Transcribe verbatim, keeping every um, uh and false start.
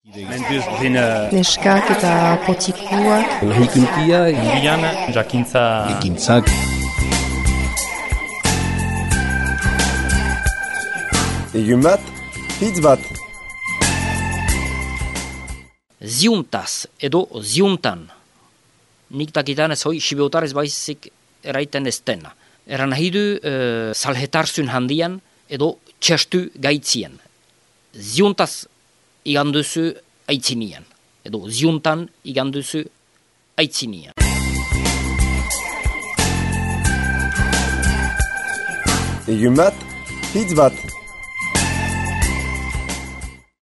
Neskak eta potikuak. Lahikuntia, Irian, jakintza... ekintzak. Egun bat, hitz bat. Ziuntaz edo ziuntan. Nik dakitan ez hoi sibeotar ez baizik eraiten ez dena. Eran nahi du uh, salhetarzun handian edo txestu gaitzien. Ziuntaz iganduzu aitzinian. Edo ziuntan iganduzu aitzinian. Egun bat, hitz bat.